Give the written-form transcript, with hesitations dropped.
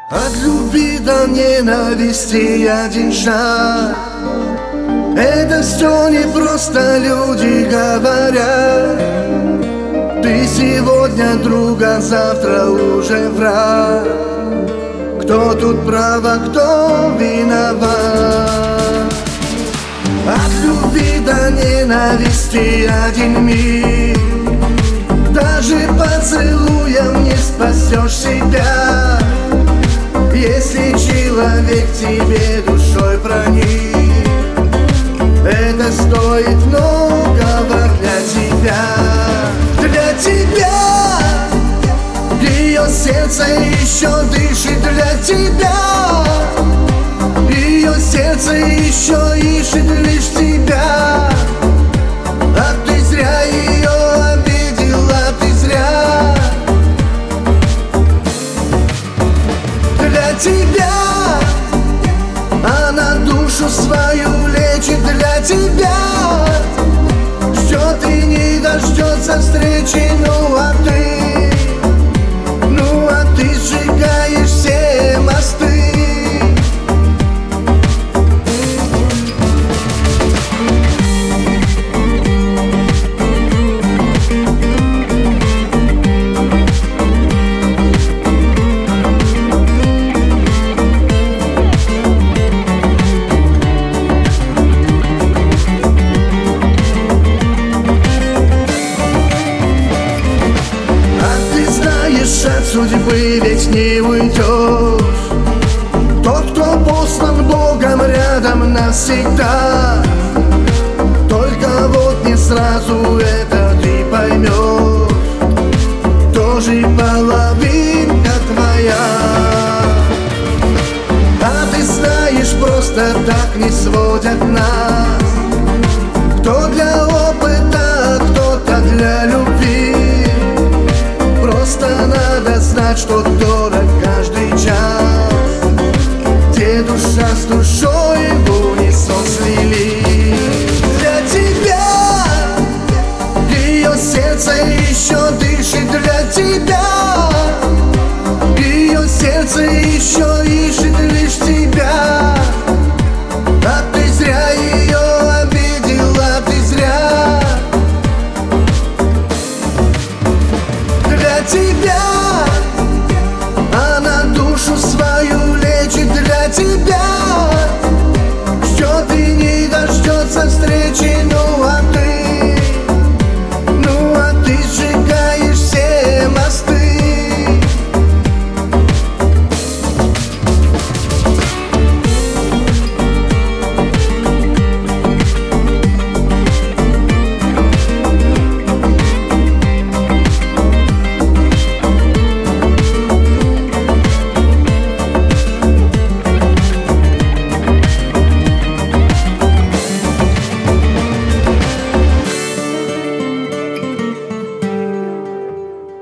От любви до ненависти один шаг. Это все не просто люди говорят. Ты сегодня друг, а завтра уже враг. Кто тут прав, а кто виноват? От любви до ненависти один миг. Даже поцелуем не спасешь себя, если человек тебе душой проник. Это стоит многого для тебя. Для тебя ее сердце еще дышит. Для тебя ее сердце еще ищет лишь тебя. А ты зря ее обидела, ты зря. Для тебя она душу свою лечит. Для тебя ждет и не дождется встречи. Ну а ты сжигаешь все мосты. От судьбы ведь не уйдешь. Тот, кто послан Богом, рядом навсегда. Только вот не сразу это ты поймешь. Тоже половинка твоя. А ты знаешь, просто так не сводят нас. Кто для опыта, а кто-то для любви. Просто надо знать, что дорог каждый час, где душа с душой в унисон слились. Для тебя ее сердце еще дышит. Для тебя ее сердце еще ищет лишь тебя. А ты зря ее обидела, ты зря. Для тебя она душу свою лечит. Для тебя